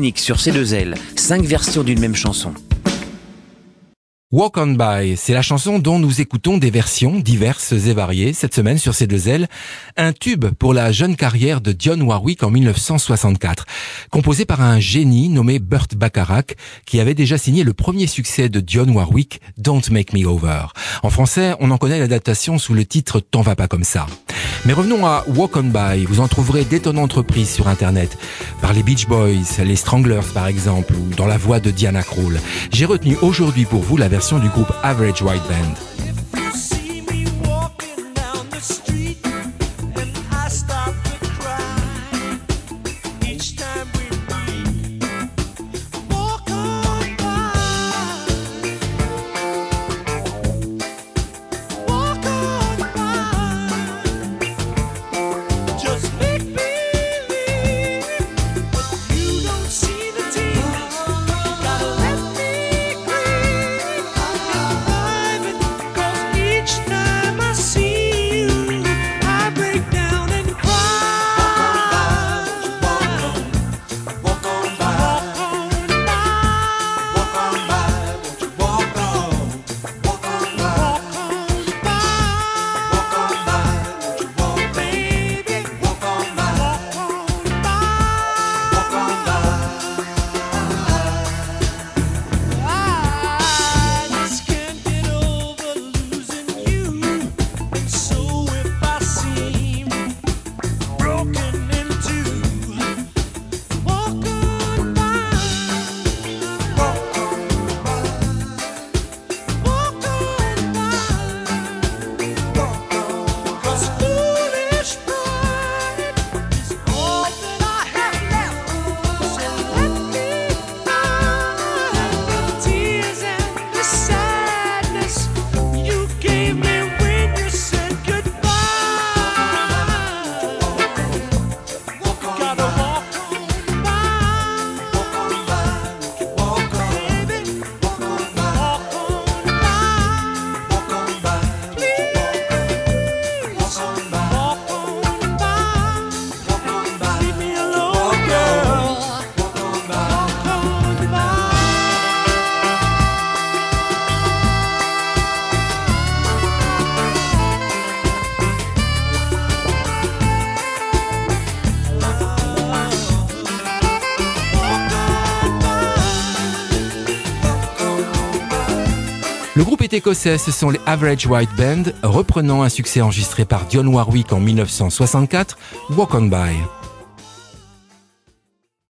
unique sur C2L, 5 versions d'une même chanson. Walk On By, c'est la chanson dont nous écoutons des versions diverses et variées cette semaine sur C2L. Un tube pour la jeune carrière de Dionne Warwick en 1964, composé par un génie nommé Burt Bacharach, qui avait déjà signé le premier succès de Dionne Warwick, Don't Make Me Over. En français, on en connaît l'adaptation sous le titre T'en vas pas comme ça. Mais revenons à Walk On By, vous en trouverez d'étonnantes reprises sur Internet, par les Beach Boys, les Stranglers par exemple, ou dans la voix de Diana Krall. J'ai retenu aujourd'hui pour vous la version du groupe Average White Band. Le groupe est écossais, ce sont les Average White Band, reprenant un succès enregistré par Dionne Warwick en 1964, Walk On By.